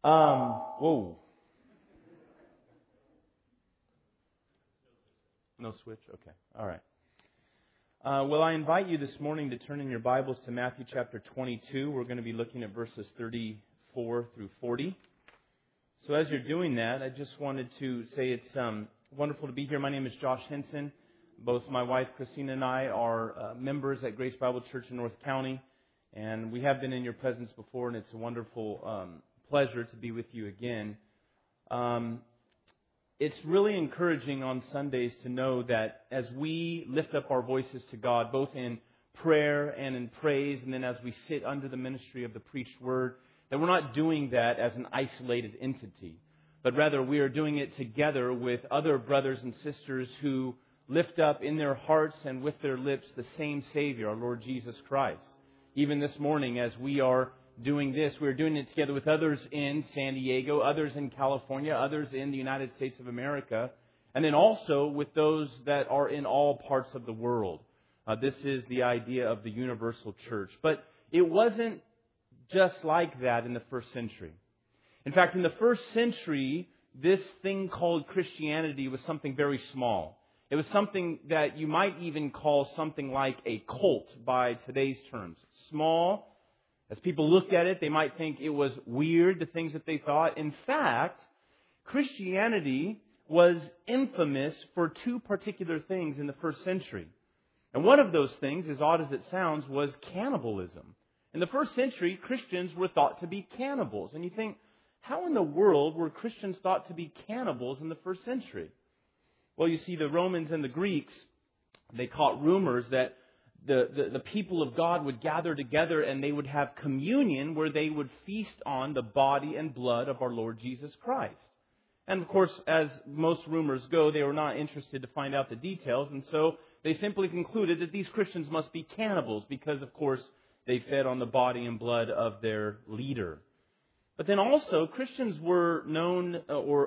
Whoa. No switch? Okay. All right. Well, I invite you this morning to turn in your Bibles to Matthew chapter 22. We're going to be looking at verses 34 through 40. So as you're doing that, I just wanted to say it's wonderful to be here. My name is Josh Henson. Both my wife, Christina, and I are members at Grace Bible Church in North County. And we have been in your presence before, and it's a wonderful pleasure to be with you again. It's really encouraging on Sundays to know that as we lift up our voices to God, both in prayer and in praise, and then as we sit under the ministry of the preached word, that we're not doing that as an isolated entity, but rather we are doing it together with other brothers and sisters who lift up in their hearts and with their lips the same Savior, our Lord Jesus Christ. Even this morning, as we are doing this, we're doing it together with others in San Diego, others in California, others in the United States of America, and then also with those that are in all parts of the world. This is the idea of the universal church. But it wasn't just like that in the first century. In fact, in the first century, this thing called Christianity was something very small. It was something that you might even call something like a cult by today's terms. Small. As people looked at it, they might think it was weird, the things that they thought. In fact, Christianity was infamous for two particular things in the first century. And one of those things, as odd as it sounds, was cannibalism. In the first century, Christians were thought to be cannibals. And you think, how in the world were Christians thought to be cannibals in the first century? Well, you see, the Romans and the Greeks, they caught rumors that the people of God would gather together and they would have communion where they would feast on the body and blood of our Lord Jesus Christ. And of course, as most rumors go, they were not interested to find out the details. And so they simply concluded that these Christians must be cannibals because, of course, they fed on the body and blood of their leader. But then also, Christians were known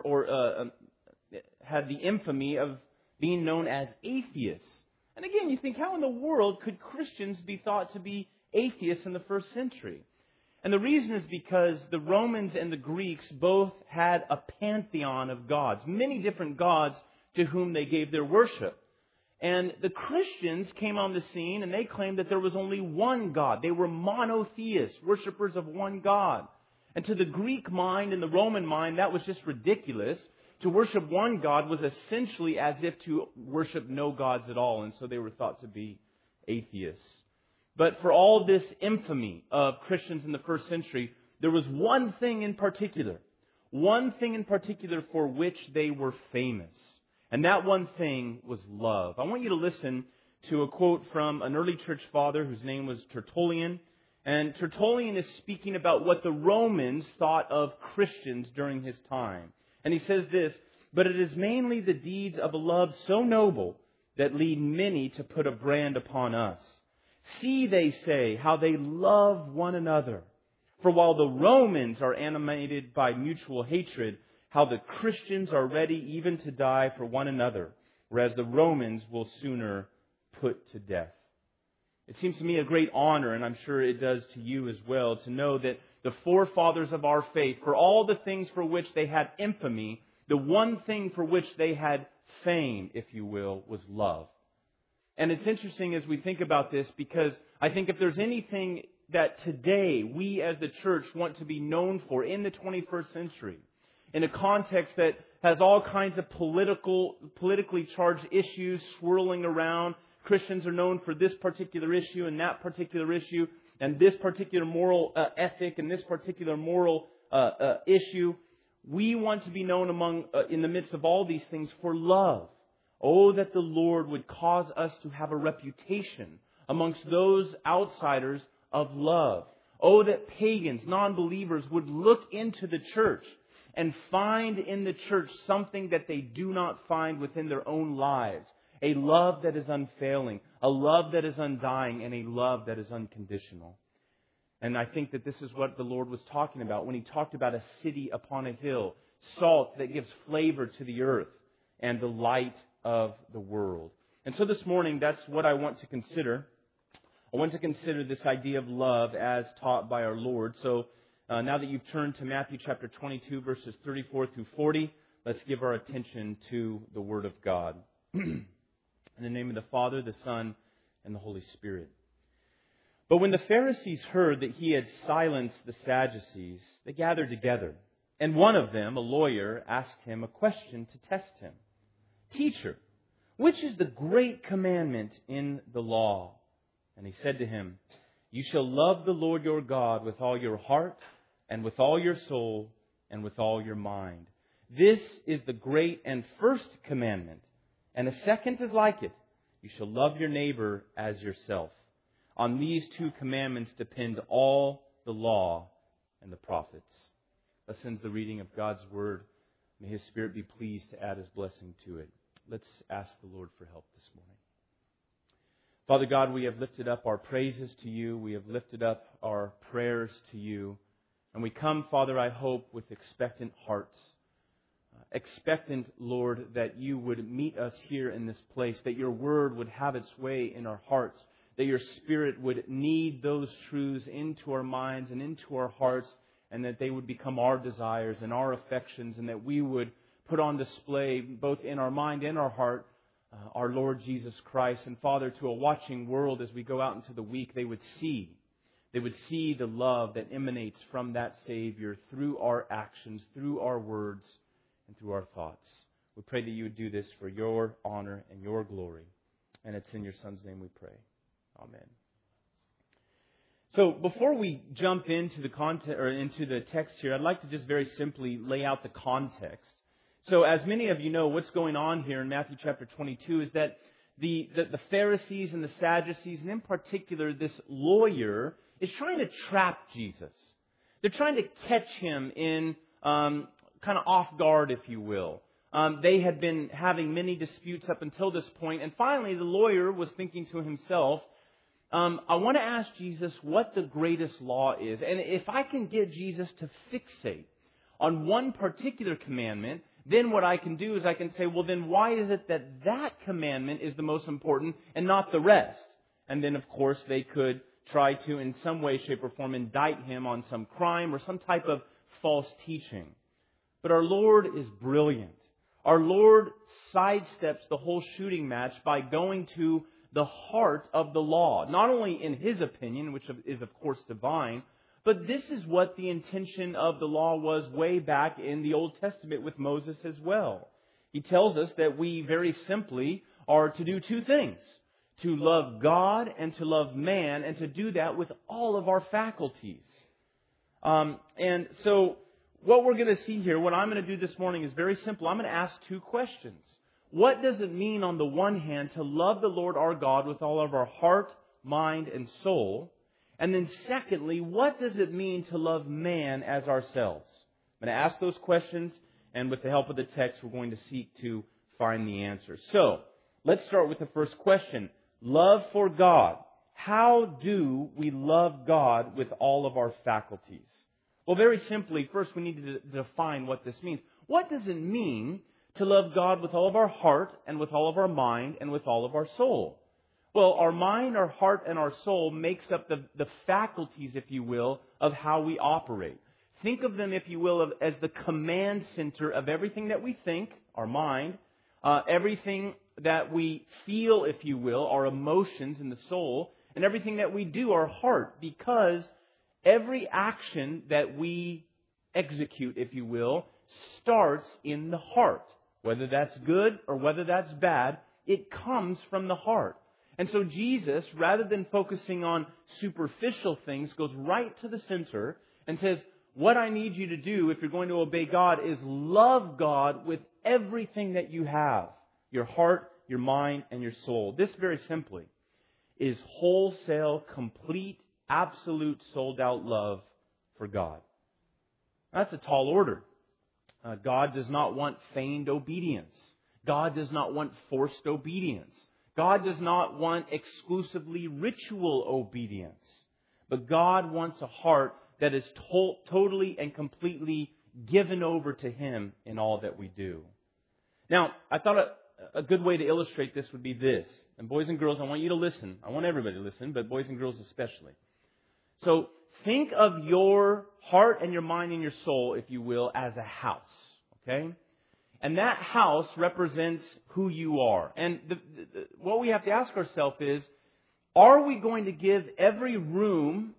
had the infamy of being known as atheists. And again, you think, how in the world could Christians be thought to be atheists in the first century? And the reason is because the Romans and the Greeks both had a pantheon of gods, many different gods to whom they gave their worship. And the Christians came on the scene and they claimed that there was only one God. They were monotheists, worshipers of one God. And to the Greek mind and the Roman mind, that was just ridiculous. To worship one God was essentially as if to worship no gods at all. And so they were thought to be atheists. But for all this infamy of Christians in the first century, there was one thing in particular for which they were famous. And that one thing was love. I want you to listen to a quote from an early church father whose name was Tertullian. And Tertullian is speaking about what the Romans thought of Christians during his time. And he says this, "But it is mainly the deeds of a love so noble that lead many to put a brand upon us. See, they say, how they love one another. For while the Romans are animated by mutual hatred, how the Christians are ready even to die for one another, whereas the Romans will sooner put to death." It seems to me a great honor, and I'm sure it does to you as well, to know that the forefathers of our faith, for all the things for which they had infamy, the one thing for which they had fame, if you will, was love. And it's interesting as we think about this, because I think if there's anything that today we as the church want to be known for in the 21st century, in a context that has all kinds of politically charged issues swirling around, Christians are known for this particular issue and that particular issue, and this particular moral ethic and this particular moral issue. We want to be known in the midst of all these things for love. Oh, that the Lord would cause us to have a reputation amongst those outsiders of love. Oh, that pagans, non-believers would look into the church and find in the church something that they do not find within their own lives. A love that is unfailing, a love that is undying, and a love that is unconditional. And I think that this is what the Lord was talking about when He talked about a city upon a hill, salt that gives flavor to the earth, and the light of the world. And so this morning, that's what I want to consider. I want to consider this idea of love as taught by our Lord. So Now that you've turned to Matthew chapter 22, verses 34 through 40, let's give our attention to the Word of God. In the name of the Father, the Son, and the Holy Spirit. But when the Pharisees heard that he had silenced the Sadducees, they gathered together. And one of them, a lawyer, asked him a question to test him. "Teacher, which is the great commandment in the law?" And he said to him, "You shall love the Lord your God with all your heart, and with all your soul, and with all your mind. This is the great and first commandment. And a second is like it. You shall love your neighbor as yourself. On these two commandments depend all the law and the prophets." Thus ends the reading of God's Word. May His Spirit be pleased to add His blessing to it. Let's ask the Lord for help this morning. Father God, we have lifted up our praises to You. We have lifted up our prayers to You. And we come, Father, I hope, with expectant hearts. Expectant, Lord, that You would meet us here in this place, that Your Word would have its way in our hearts, that Your Spirit would knead those truths into our minds and into our hearts, and that they would become our desires and our affections, and that we would put on display, both in our mind and our heart, our Lord Jesus Christ. And Father, to a watching world as we go out into the week, they would see the love that emanates from that Savior through our actions, through our words, and through our thoughts. We pray that You would do this for Your honor and Your glory. And it's in Your Son's name we pray. Amen. So before we jump into the content or into the text here, I'd like to just very simply lay out the context. So as many of you know, what's going on here in Matthew chapter 22 is that the Pharisees and the Sadducees, and in particular this lawyer, is trying to trap Jesus. They're trying to catch Him in kind of off guard, if you will. They had been having many disputes up until this point, and finally the lawyer was thinking to himself, I want to ask Jesus what the greatest law is. And if I can get Jesus to fixate on one particular commandment, then what I can do is I can say, well, then why is it that that commandment is the most important and not the rest? And then, of course, they could try to, in some way, shape, or form, indict Him on some crime or some type of false teaching. But our Lord is brilliant. Our Lord sidesteps the whole shooting match by going to the heart of the law. Not only in His opinion, which is of course divine, but this is what the intention of the law was way back in the Old Testament with Moses as well. He tells us that we very simply are to do two things: to love God and to love man, and to do that with all of our faculties. And so what we're going to see here, what I'm going to do this morning is very simple. I'm going to ask two questions. What does it mean, on the one hand, to love the Lord our God with all of our heart, mind, and soul? And then secondly, what does it mean to love man as ourselves? I'm going to ask those questions, and with the help of the text, we're going to seek to find the answer. So, let's start with the first question. Love for God. How do we love God with all of our faculties? Well, very simply, first we need to define what this means. What does it mean to love God with all of our heart and with all of our mind and with all of our soul? Well, our mind, our heart, and our soul makes up the faculties, if you will, of how we operate. Think of them, if you will, as the command center of everything that we think, our mind, everything that we feel, if you will, our emotions in the soul, and everything that we do, our heart, because every action that we execute, if you will, starts in the heart. Whether that's good or whether that's bad, it comes from the heart. And so Jesus, rather than focusing on superficial things, goes right to the center and says, what I need you to do if you're going to obey God is love God with everything that you have. Your heart, your mind, and your soul. This, very simply, is wholesale, complete, absolute, sold-out love for God. That's a tall order. God does not want feigned obedience. God does not want forced obedience. God does not want exclusively ritual obedience. But God wants a heart that is totally and completely given over to Him in all that we do. Now, I thought a good way to illustrate this would be this. And boys and girls, I want you to listen. I want everybody to listen, but boys and girls especially. So, Think of your heart and your mind and your soul, if you will, as a house. Okay? And that house represents who you are. And what we have to ask ourselves is, are we going to give every room,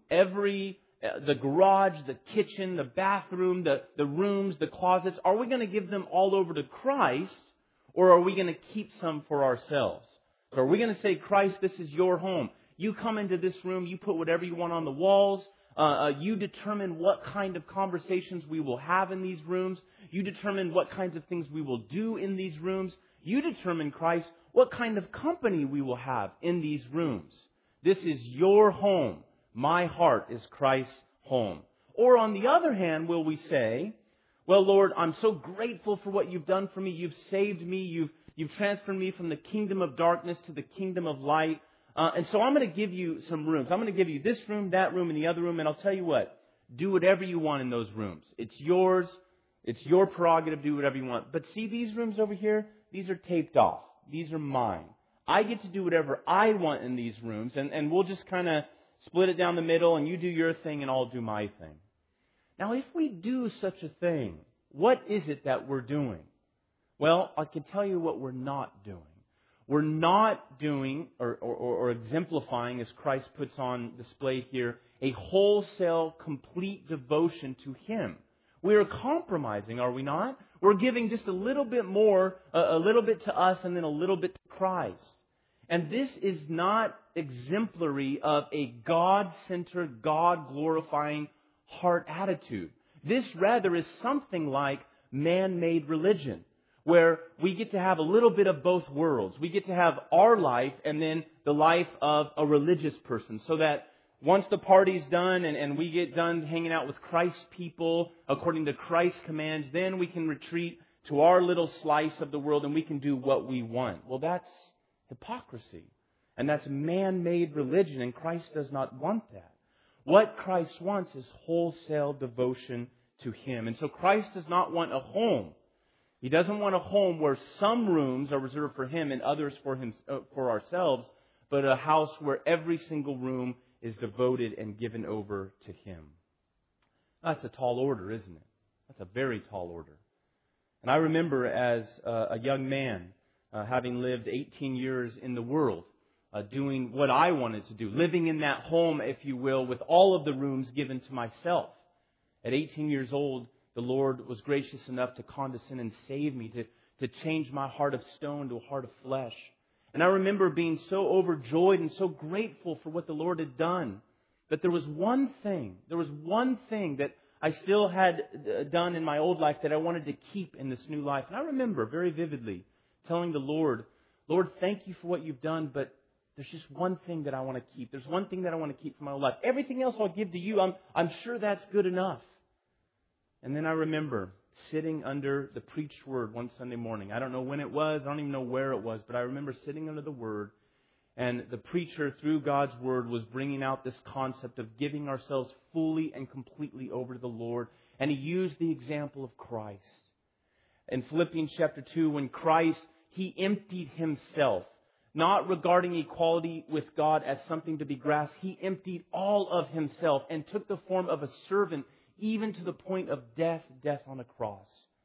the garage, the kitchen, the bathroom, the rooms, the closets, are we going to give them all over to Christ, or are we going to keep some for ourselves? So are we going to say, Christ, this is your home. You come into this room, you put whatever you want on the walls. You determine what kind of conversations we will have in these rooms. You determine what kinds of things we will do in these rooms. You determine, Christ, what kind of company we will have in these rooms. This is your home. My heart is Christ's home. Or on the other hand, will we say, well, Lord, I'm so grateful for what you've done for me. You've saved me. You've transferred me from the kingdom of darkness to the kingdom of light. And so I'm going to give you some rooms. I'm going to give you this room, that room, and the other room. And I'll tell you what, do whatever you want in those rooms. It's yours. It's your prerogative. Do whatever you want. But see these rooms over here? These are taped off. These are mine. I get to do whatever I want in these rooms. And we'll just kind of split it down the middle. And you do your thing and I'll do my thing. Now, if we do such a thing, what is it that we're doing? Well, I can tell you what we're not doing. We're not doing or exemplifying, as Christ puts on display here, a wholesale, complete devotion to Him. We are compromising, are we not? We're giving just a little bit more, a little bit to us and then a little bit to Christ. And this is not exemplary of a God-centered, God-glorifying heart attitude. This rather is something like man-made religion, where we get to have a little bit of both worlds. We get to have our life and then the life of a religious person, so that once the party's done and we get done hanging out with Christ's people according to Christ's commands, then we can retreat to our little slice of the world and we can do what we want. Well, that's hypocrisy. And that's man-made religion, and Christ does not want that. What Christ wants is wholesale devotion to Him. And so Christ does not want a home. He doesn't want a home where some rooms are reserved for Him and others for ourselves, but a house where every single room is devoted and given over to Him. That's a tall order, isn't it? That's a very tall order. And I remember as a young man, having lived 18 years in the world, doing what I wanted to do, living in that home, if you will, with all of the rooms given to myself. At 18 years old, the Lord was gracious enough to condescend and save me, to change my heart of stone to a heart of flesh. And I remember being so overjoyed and so grateful for what the Lord had done. But there was one thing that I still had done in my old life that I wanted to keep in this new life. And I remember very vividly telling the Lord, Lord, thank you for what you've done, but there's just one thing that I want to keep. There's one thing that I want to keep from my old life. Everything else I'll give to you. I'm sure that's good enough. And then I remember sitting under the preached word one Sunday morning. I don't know when it was. I don't even know where it was. But I remember sitting under the word. And the preacher, through God's word, was bringing out this concept of giving ourselves fully and completely over to the Lord. And he used the example of Christ. In Philippians chapter 2, when Christ, He emptied Himself, not regarding equality with God as something to be grasped. He emptied all of Himself and took the form of a servant, even to the point of death on a cross.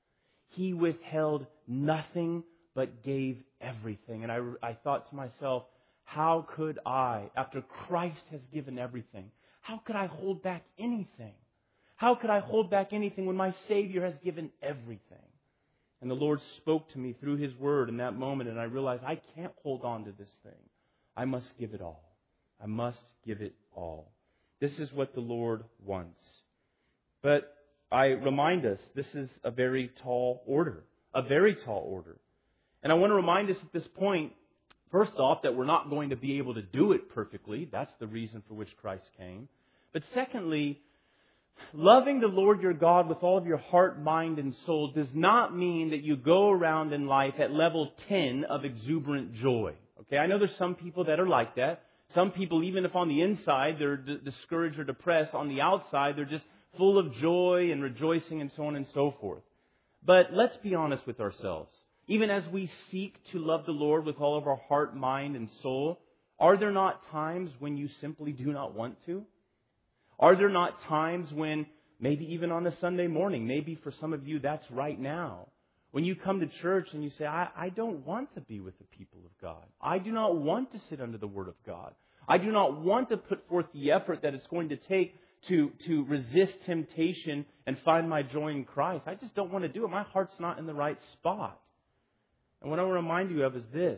He withheld nothing but gave everything. And I thought to myself, how could I, after Christ has given everything, how could I hold back anything? How could I hold back anything when my Savior has given everything? And the Lord spoke to me through His Word in that moment, and I realized I can't hold on to this thing. I must give it all. I must give it all. This is what the Lord wants. But I remind us, this is a very tall order. A very tall order. And I want to remind us at this point, first off, that we're not going to be able to do it perfectly. That's the reason for which Christ came. But secondly, loving the Lord your God with all of your heart, mind, and soul does not mean that you go around in life at level 10 of exuberant joy. Okay, I know there's some people that are like that. Some people, even if on the inside they're discouraged or depressed, on the outside they're just full of joy and rejoicing and so on and so forth. But let's be honest with ourselves. Even as we seek to love the Lord with all of our heart, mind, and soul, are there not times when you simply do not want to? Are there not times when, maybe even on a Sunday morning, maybe for some of you that's right now, when you come to church and you say, I don't want to be with the people of God. I do not want to sit under the Word of God. I do not want to put forth the effort that it's going to take to resist temptation and find my joy in Christ. I just don't want to do it. My heart's not in the right spot. And what I want to remind you of is this.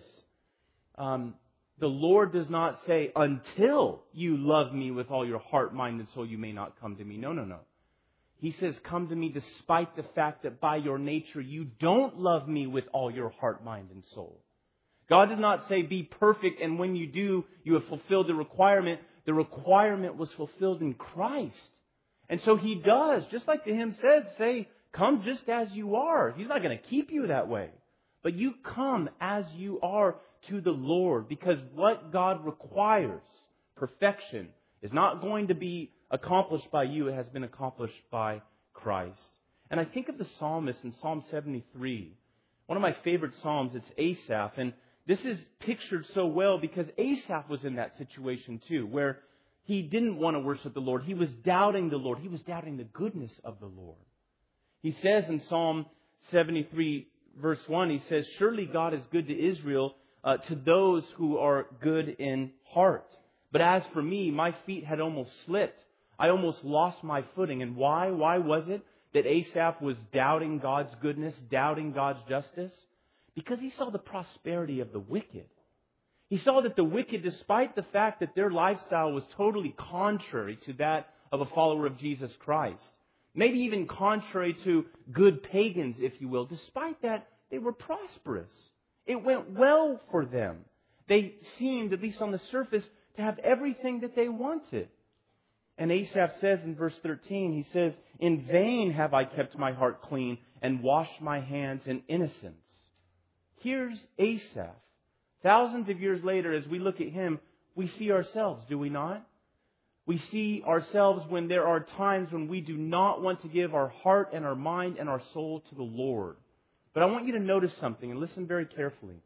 The Lord does not say, until you love me with all your heart, mind, and soul, you may not come to me. No, no, no. He says, come to me despite the fact that by your nature you don't love me with all your heart, mind, and soul. God does not say, be perfect, and when you do, you have fulfilled the requirement. The requirement was fulfilled in Christ. And so He does, just like the hymn says, say, come just as you are. He's not going to keep you that way. But you come as you are to the Lord, because what God requires, perfection, is not going to be accomplished by you. It has been accomplished by Christ. And I think of the psalmist in Psalm 73. One of my favorite psalms, it's Asaph. And this is pictured so well because Asaph was in that situation too, where he didn't want to worship the Lord. He was doubting the Lord. He was doubting the goodness of the Lord. He says in Psalm 73, verse 1, he says, surely God is good to Israel, to those who are good in heart. But as for me, my feet had almost slipped. I almost lost my footing. And why? Why was it that Asaph was doubting God's goodness, doubting God's justice? Because he saw the prosperity of the wicked. He saw that the wicked, despite the fact that their lifestyle was totally contrary to that of a follower of Jesus Christ, maybe even contrary to good pagans, if you will, despite that, they were prosperous. It went well for them. They seemed, at least on the surface, to have everything that they wanted. And Asaph says in verse 13, he says, in vain have I kept my heart clean and washed my hands in innocence. Here's Asaph. Thousands of years later, as we look at him, we see ourselves, do we not? We see ourselves when there are times when we do not want to give our heart and our mind and our soul to the Lord. But I want you to notice something and listen very carefully.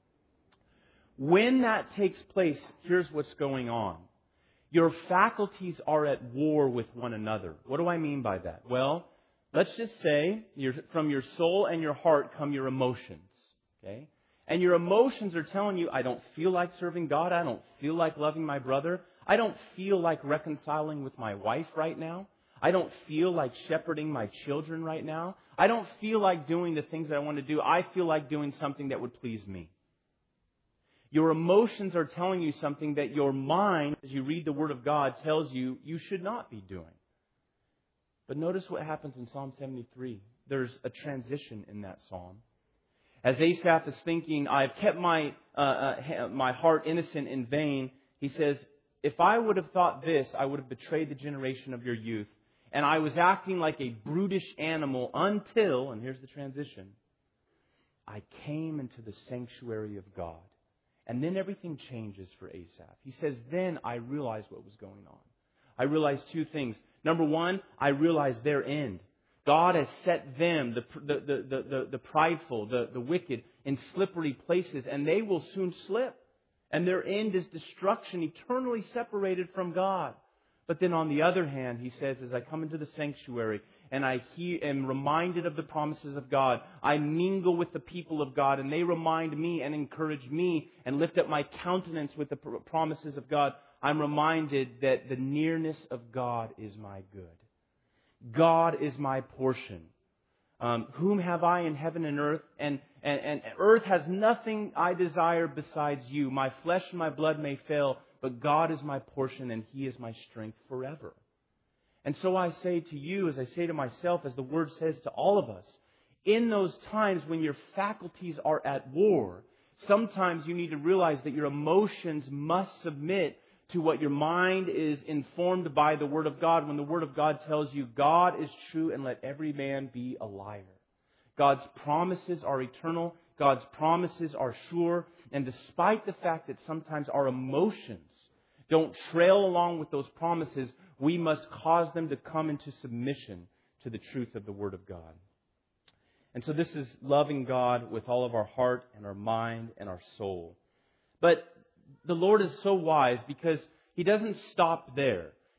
When that takes place, here's what's going on. Your faculties are at war with one another. What do I mean by that? Well, let's just say from your soul and your heart come your emotions. Okay? And your emotions are telling you, I don't feel like serving God. I don't feel like loving my brother. I don't feel like reconciling with my wife right now. I don't feel like shepherding my children right now. I don't feel like doing the things that I want to do. I feel like doing something that would please me. Your emotions are telling you something that your mind, as you read the Word of God, tells you you should not be doing. But notice what happens in Psalm 73. There's a transition in that psalm. As Asaph is thinking, I've kept my heart innocent in vain, he says, if I would have thought this, I would have betrayed the generation of your youth. And I was acting like a brutish animal until, and here's the transition, I came into the sanctuary of God. And then everything changes for Asaph. He says, then I realized what was going on. I realized two things. Number one, I realized their end. God has set them, the prideful, the wicked, in slippery places, and they will soon slip. And their end is destruction, eternally separated from God. But then on the other hand, he says, as I come into the sanctuary and I am reminded of the promises of God, I mingle with the people of God and they remind me and encourage me and lift up my countenance with the promises of God. I'm reminded that the nearness of God is my good. God is my portion. Whom have I in heaven and earth? And earth has nothing I desire besides you. My flesh and my blood may fail, but God is my portion and He is my strength forever. And so I say to you, as I say to myself, as the Word says to all of us, in those times when your faculties are at war, sometimes you need to realize that your emotions must submit to what your mind is informed by the Word of God. When the Word of God tells you God is true and let every man be a liar. God's promises are eternal. God's promises are sure. And despite the fact that sometimes our emotions don't trail along with those promises, we must cause them to come into submission to the truth of the Word of God. And so this is loving God with all of our heart and our mind and our soul. But the Lord is so wise because He doesn't stop there.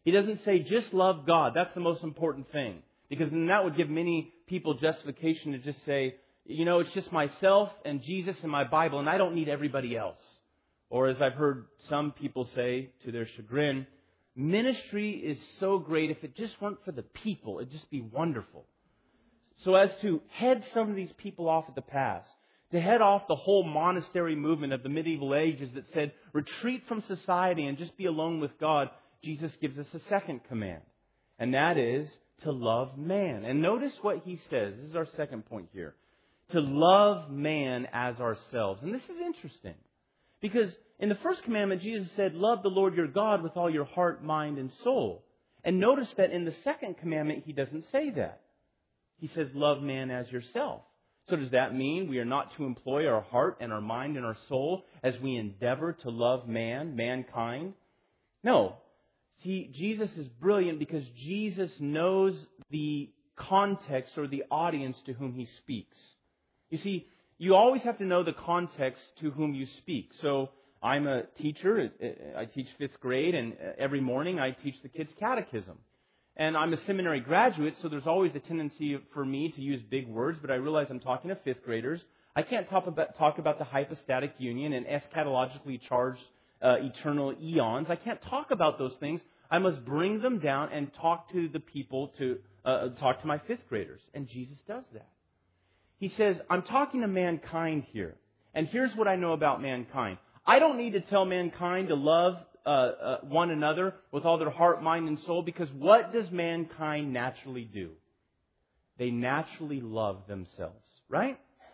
He doesn't say just love God. That's the most important thing. Because then that would give many people justification to just say, it's just myself and Jesus and my Bible, and I don't need everybody else. Or as I've heard some people say to their chagrin, ministry is so great. If it just weren't for the people, it'd just be wonderful. So as to head some of these people off at the pass, to head off the whole monastery movement of the medieval ages that said, retreat from society and just be alone with God, Jesus gives us a second command. And that is to love man. And notice what He says. This is our second point here. To love man as ourselves. And this is interesting. Because in the first commandment, Jesus said, love the Lord your God with all your heart, mind, and soul. And notice that in the second commandment, He doesn't say that. He says, love man as yourself. So does that mean we are not to employ our heart and our mind and our soul as we endeavor to love mankind? No. See, Jesus is brilliant because Jesus knows the context or the audience to whom He speaks. You see, you always have to know the context to whom you speak. So I'm a teacher. I teach 5th grade, and every morning I teach the kids catechism. And I'm a seminary graduate, so there's always a tendency for me to use big words, but I realize I'm talking to 5th graders. I can't talk about the hypostatic union and eschatologically charged eternal eons. I can't talk about those things. I must bring them down and talk to the people, talk to my 5th graders. And Jesus does that. He says, I'm talking to mankind here. And here's what I know about mankind. I don't need to tell mankind to love one another with all their heart, mind, and soul, because what does mankind naturally do? They naturally love themselves, right?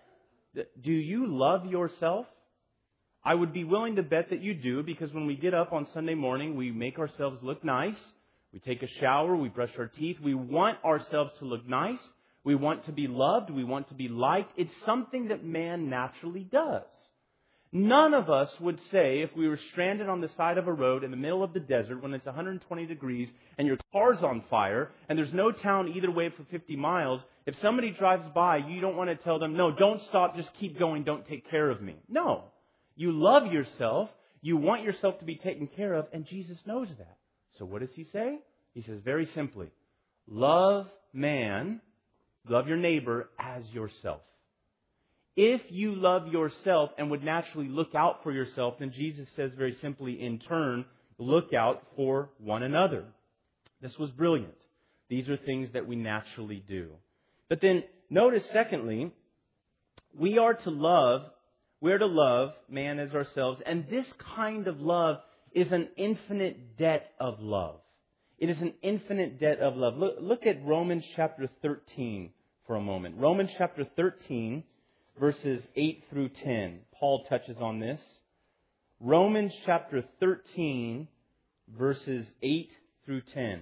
Do you love yourself? I would be willing to bet that you do, because when we get up on Sunday morning, we make ourselves look nice. We take a shower, we brush our teeth. We want ourselves to look nice. We want to be loved. We want to be liked. It's something that man naturally does. None of us would say, if we were stranded on the side of a road in the middle of the desert when it's 120 degrees and your car's on fire and there's no town either way for 50 miles, if somebody drives by, you don't want to tell them, no, don't stop, just keep going, don't take care of me. No. You love yourself. You want yourself to be taken care of, and Jesus knows that. So what does He say? He says very simply, love man, love your neighbor as yourself. If you love yourself and would naturally look out for yourself, then Jesus says very simply, in turn, look out for one another. This was brilliant. These are things that we naturally do. But then notice, secondly, we are to love man as ourselves. And this kind of love is an infinite debt of love. It is an infinite debt of love. Look at Romans chapter 13 for a moment. Romans chapter 13, verses 8 through 10. Paul touches on this. Romans chapter 13, verses 8 through 10.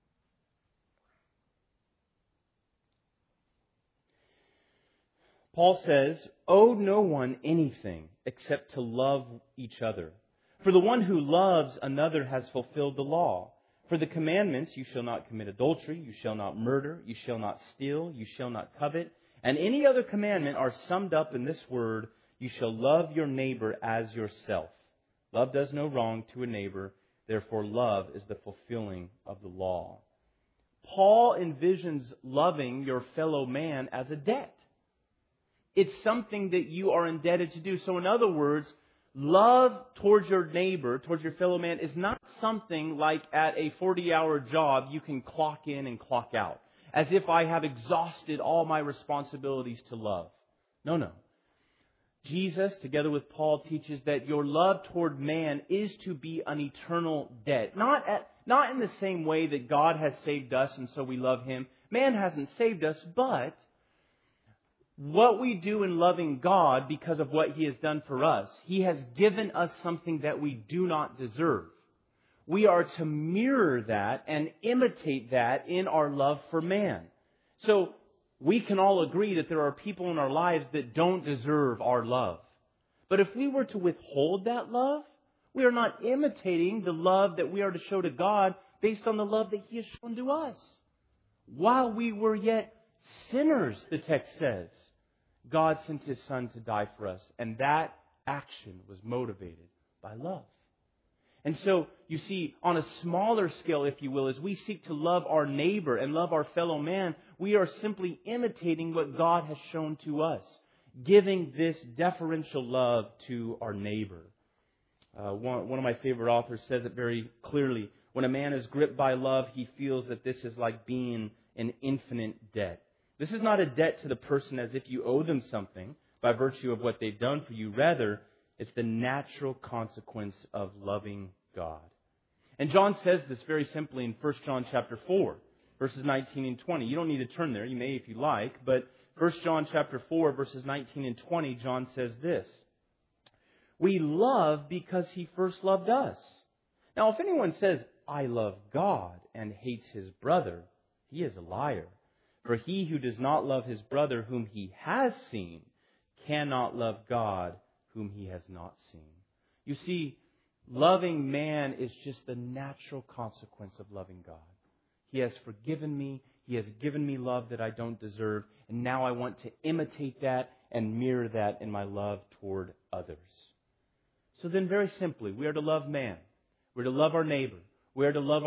Paul says, owe no one anything except to love each other. For the one who loves another has fulfilled the law. For the commandments, you shall not commit adultery, you shall not murder, you shall not steal, you shall not covet, and any other commandment are summed up in this word, you shall love your neighbor as yourself. Love does no wrong to a neighbor, therefore love is the fulfilling of the law. Paul envisions loving your fellow man as a debt. It's something that you are indebted to do. So in other words, love towards your neighbor, towards your fellow man, is not something like at a 40-hour job you can clock in and clock out, as if I have exhausted all my responsibilities to love. No. Jesus, together with Paul, teaches that your love toward man is to be an eternal debt. Not in the same way that God has saved us and so we love Him. Man hasn't saved us, but what we do in loving God because of what He has done for us, He has given us something that we do not deserve. We are to mirror that and imitate that in our love for man. So we can all agree that there are people in our lives that don't deserve our love. But if we were to withhold that love, we are not imitating the love that we are to show to God based on the love that He has shown to us. While we were yet sinners, the text says, God sent His Son to die for us. And that action was motivated by love. And so, you see, on a smaller scale, if you will, as we seek to love our neighbor and love our fellow man, we are simply imitating what God has shown to us, giving this deferential love to our neighbor. One of my favorite authors says it very clearly. When a man is gripped by love, he feels that this is like being in infinite debt. This is not a debt to the person as if you owe them something by virtue of what they've done for you. Rather, it's the natural consequence of loving God. And John says this very simply in 1 John chapter 4, verses 19 and 20. You don't need to turn there. You may if you like. But 1 John chapter 4, verses 19 and 20, John says this. We love because He first loved us. Now, if anyone says, I love God and hates his brother, he is a liar. For he who does not love his brother whom he has seen cannot love God whom he has not seen. You see, loving man is just the natural consequence of loving God. He has forgiven me. He has given me love that I don't deserve. And now I want to imitate that and mirror that in my love toward others. So then very simply, we are to love man. We're to love our neighbor. We are to love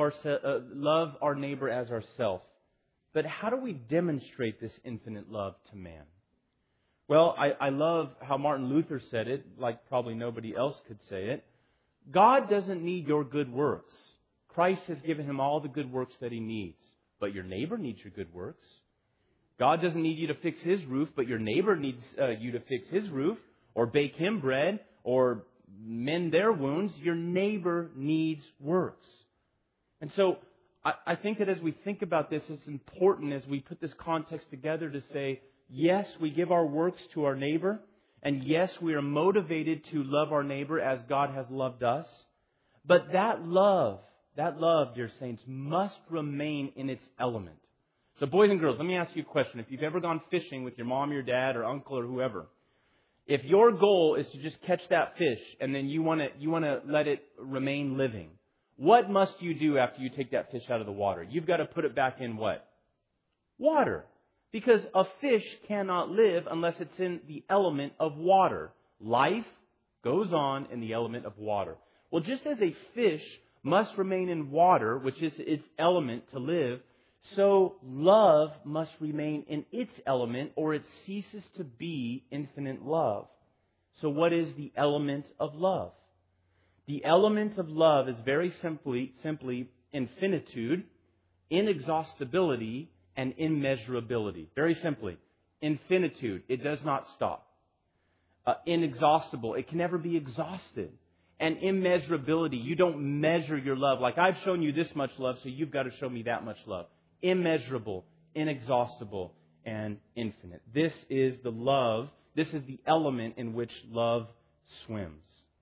our neighbor as ourselves. But how do we demonstrate this infinite love to man? Well, I love how Martin Luther said it, like probably nobody else could say it. God doesn't need your good works. Christ has given him all the good works that he needs. But your neighbor needs your good works. God doesn't need you to fix his roof, but your neighbor needs you to fix his roof, or bake him bread, or mend their wounds. Your neighbor needs works. And so I think that as we think about this, it's important as we put this context together to say, yes, we give our works to our neighbor. And yes, we are motivated to love our neighbor as God has loved us. But that love, dear saints, must remain in its element. So boys and girls, let me ask you a question. If you've ever gone fishing with your mom, your dad, or uncle, or whoever, if your goal is to just catch that fish and then you want to let it remain living, what must you do after you take that fish out of the water? You've got to put it back in what? Water. Because a fish cannot live unless it's in the element of water. Life goes on in the element of water. Well, just as a fish must remain in water, which is its element to live, so love must remain in its element or it ceases to be infinite love. So what is the element of love? The element of love is very simply infinitude, inexhaustibility, and immeasurability. Very simply, infinitude, it does not stop. Inexhaustible, it can never be exhausted. And immeasurability, you don't measure your love. Like I've shown you this much love, so you've got to show me that much love. Immeasurable, inexhaustible, and infinite. This is the love, this is the element in which love swims.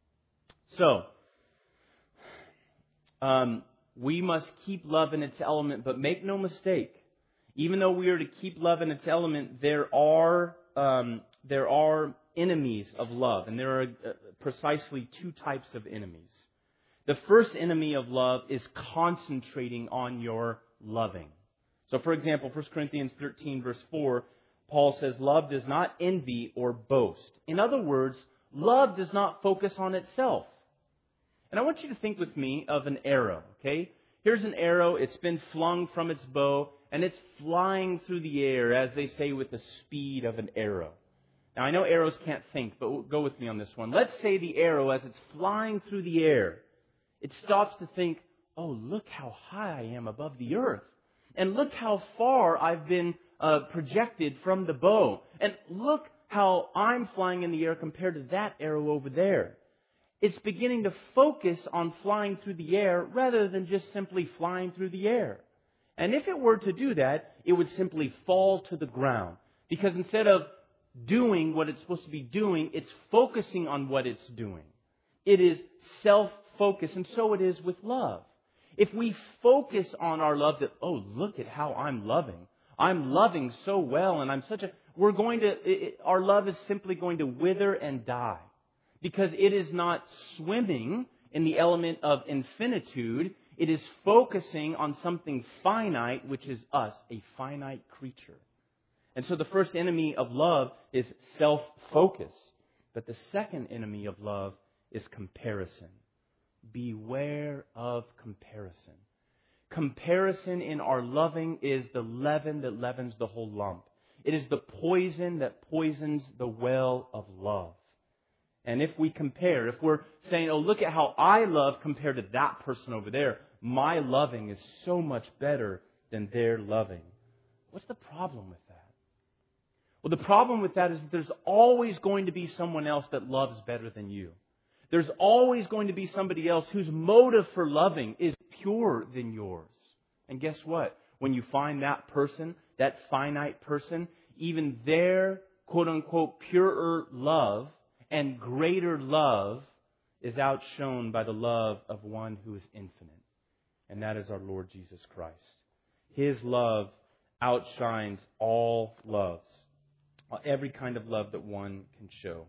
So, we must keep love in its element, but make no mistake. Even though we are to keep love in its element, there are enemies of love, and there are precisely two types of enemies. The first enemy of love is concentrating on your loving. So, for example, 1 Corinthians 13, verse 4, Paul says, love does not envy or boast. In other words, love does not focus on itself. And I want you to think with me of an arrow, okay? Here's an arrow. It's been flung from its bow, and it's flying through the air, as they say, with the speed of an arrow. Now, I know arrows can't think, but go with me on this one. Let's say the arrow, as it's flying through the air, it stops to think, oh, look how high I am above the earth. And look how far I've been projected from the bow. And look how I'm flying in the air compared to that arrow over there. It's beginning to focus on flying through the air rather than just simply flying through the air. And if it were to do that, it would simply fall to the ground. Because instead of doing what it's supposed to be doing, it's focusing on what it's doing. It is self-focused, and so it is with love. If we focus on our love that, oh, look at how I'm loving so well, and our love is simply going to wither and die. Because it is not swimming in the element of infinitude. It is focusing on something finite, which is us, a finite creature. And so the first enemy of love is self-focus. But the second enemy of love is comparison. beware of comparison. Comparison in our loving is the leaven that leavens the whole lump. It is the poison that poisons the well of love. And if we compare, if we're saying, oh, look at how I love compared to that person over there, my loving is so much better than their loving. What's the problem with that? Well, the problem with that is that there's always going to be someone else that loves better than you. There's always going to be somebody else whose motive for loving is purer than yours. And guess what? When you find that person, that finite person, even their quote-unquote purer love and greater love is outshone by the love of one who is infinite. And that is our Lord Jesus Christ. His love outshines all loves. Every kind of love that one can show.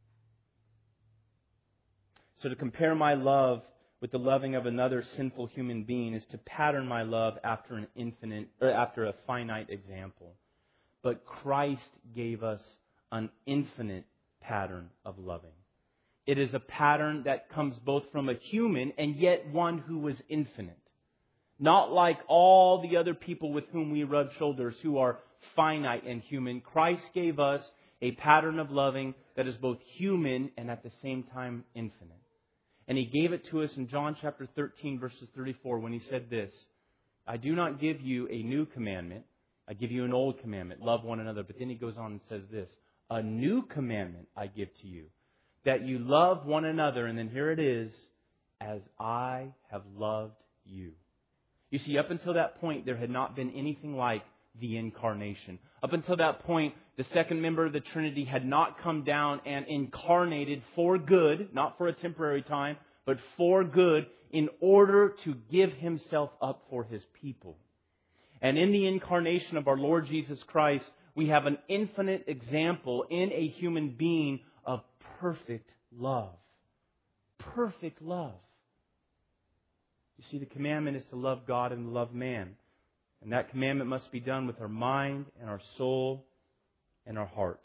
So to compare my love with the loving of another sinful human being is to pattern my love after after a finite example. But Christ gave us an infinite pattern of loving. It is a pattern that comes both from a human and yet one who was infinite. Not like all the other people with whom we rub shoulders who are finite and human. Christ gave us a pattern of loving that is both human and at the same time infinite. And He gave it to us in John chapter 13, verses 34, when He said this, I do not give you a new commandment. I give you an old commandment. Love one another. But then He goes on and says this, a new commandment I give to you, that you love one another. And then here it is, as I have loved you. You see, up until that point, there had not been anything like the incarnation. Up until that point, the second member of the Trinity had not come down and incarnated for good, not for a temporary time, but for good, in order to give Himself up for His people. And in the incarnation of our Lord Jesus Christ, we have an infinite example in a human being of perfect love. Perfect love. You see, the commandment is to love God and love man. And that commandment must be done with our mind and our soul and our heart.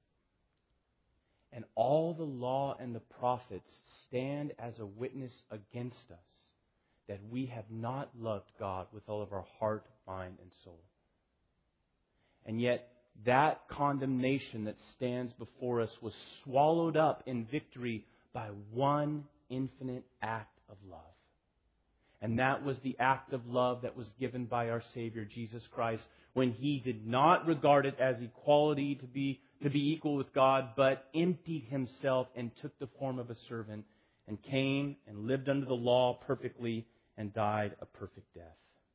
And all the law and the prophets stand as a witness against us that we have not loved God with all of our heart, mind, and soul. And yet, that condemnation that stands before us was swallowed up in victory by one infinite act of love. And that was the act of love that was given by our Savior, Jesus Christ, when He did not regard it as equality to be equal with God, but emptied Himself and took the form of a servant and came and lived under the law perfectly and died a perfect death.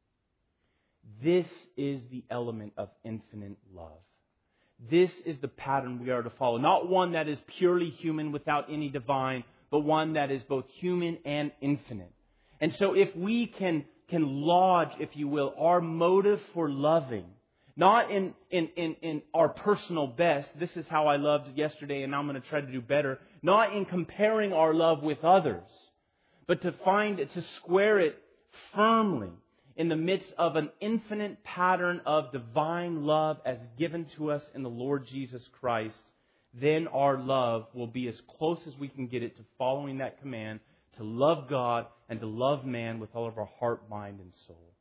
This is the element of infinite love. This is the pattern we are to follow. Not one that is purely human without any divine, but one that is both human and infinite. And so if we can lodge, if you will, our motive for loving, not in our personal best, this is how I loved yesterday and I'm going to try to do better, not in comparing our love with others, but to square it firmly in the midst of an infinite pattern of divine love as given to us in the Lord Jesus Christ, then our love will be as close as we can get it to following that command to love God and to love man with all of our heart, mind, and soul.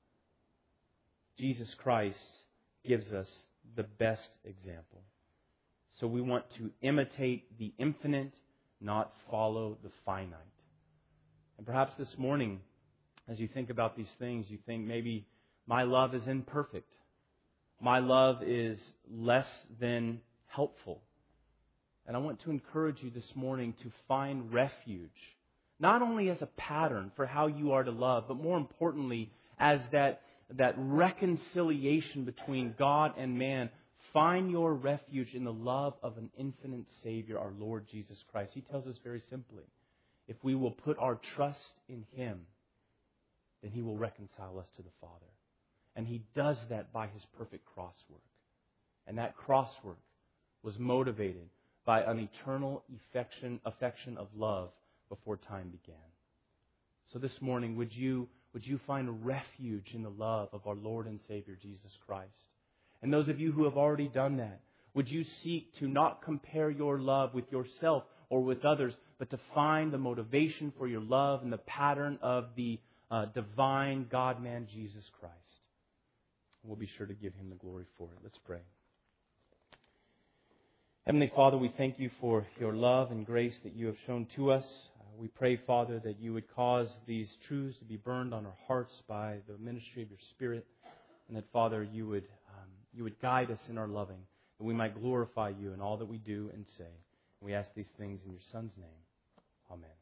Jesus Christ gives us the best example. So we want to imitate the infinite, not follow the finite. And perhaps this morning, as you think about these things, you think maybe my love is imperfect. My love is less than helpful. And I want to encourage you this morning to find refuge, not only as a pattern for how you are to love, but more importantly, as that reconciliation between God and man. Find your refuge in the love of an infinite Savior, our Lord Jesus Christ. He tells us very simply, if we will put our trust in Him, then He will reconcile us to the Father. And He does that by His perfect cross work. And that cross work was motivated by an eternal affection of love before time began. So this morning, would you find refuge in the love of our Lord and Savior, Jesus Christ? And those of you who have already done that, would you seek to not compare your love with yourself or with others, but to find the motivation for your love in the pattern of the divine God-man Jesus Christ. We'll be sure to give Him the glory for it. Let's pray. Heavenly Father, we thank You for Your love and grace that You have shown to us. We pray, Father, that You would cause these truths to be burned on our hearts by the ministry of Your Spirit, and that, Father, You would guide us in our loving, that we might glorify You in all that we do and say. We ask these things in Your Son's name. Amen.